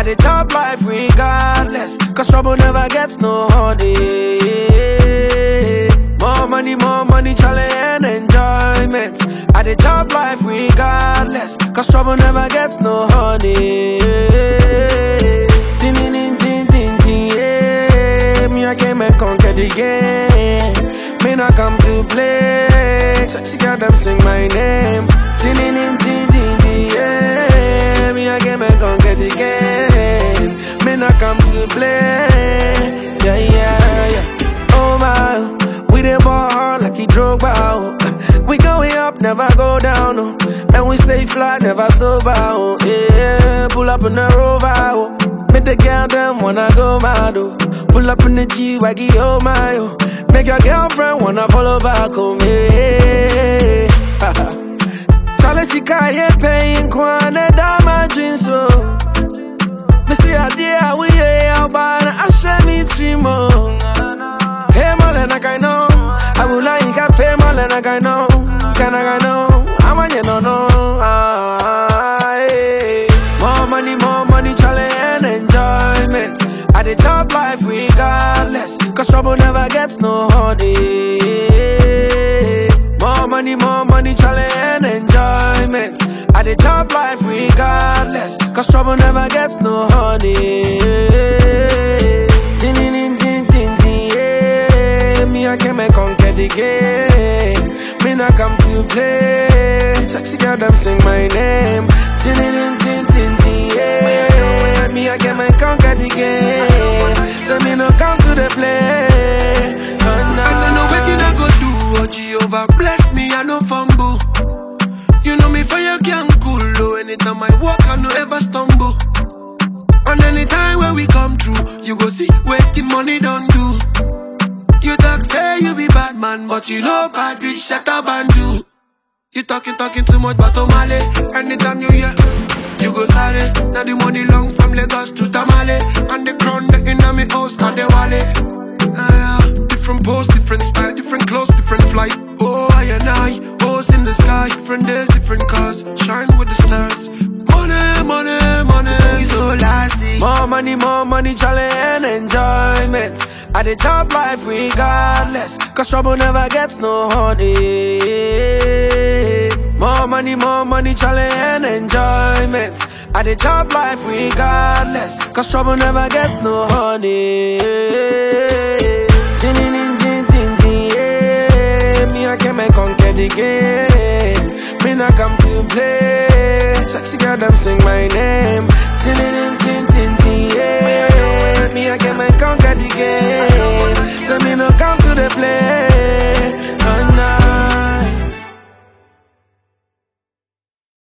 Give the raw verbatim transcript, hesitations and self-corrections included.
dey chop life regardless, cause trouble never gets no honey. More money, more money, challenge and enjoyment. I dey chop life regardless, cause trouble never gets no honey. Din din din din din din, yeah. Me I came and conquer the game. Me not come to play. Sexy girl, them sing my name. Din din din din din din, yeah. Me I came and conquer the game. Me not come to play. Yeah yeah yeah. Oh my. We dey ball hard like he Drogba, oh. We going up, never go down, oh. And we stay fly, never sober, oh. Yeah, pull up in the Rover, oh. Make the girl them wanna go mad, oh. Pull up in the G-Waggy, oh my, oh. Make your girlfriend wanna follow back, oh, yeah. Charlie Sikaye paying kwane da my dreams, oh. Me see a day we yeah, but I share me dream, oh. Hey, Marlon, I know. I will like a pay Marlon, I know. Can I know? I'm a you know, no. Ah, hey. More money, more money, challenge and enjoyment. I dey chop life regardless, cause trouble never gets no honey. More money, more money, challenge and enjoyment. I dey chop life regardless, cause trouble never gets no honey. Din din din din din din, yeah. Me I came and conquer the game. Me not come to play. Sexy girl, them sing my name. Din din din din din din, yeah. Me I came and conquer the game. So me no come to the play. Oh, no. I don't know what you not go do. Oh, Jehovah bless me, I no fumble. You know me fire can cool. Oh, anytime I walk, I no ever stumble. And anytime when we come through, you go see waiting money don't do. You talk say you be bad man, but you know bad rich shut up and do. You talking talking too much but Omale. Anytime you hear, you go sorry. Now the money long from Lagos to Tamale, and the crown the inna me house and the wallet. Ah, different pose, different style, different clothes, different flight. Oh I and I, hoes in the sky, different days, different cars, shine with the stars. Money, money, money, so lassie. More money, more money, challenge and enjoyment. I dey chop life regardless, cause trouble never gets no honey. More money, more money, challenge and enjoyment. I dey chop life regardless, cause trouble never gets no honey. Din din din din din din, yeah. Me I came and conquer the game. Me not come to play. Sexy girl, them sing my name. Din din din din din din, yeah. Me I came and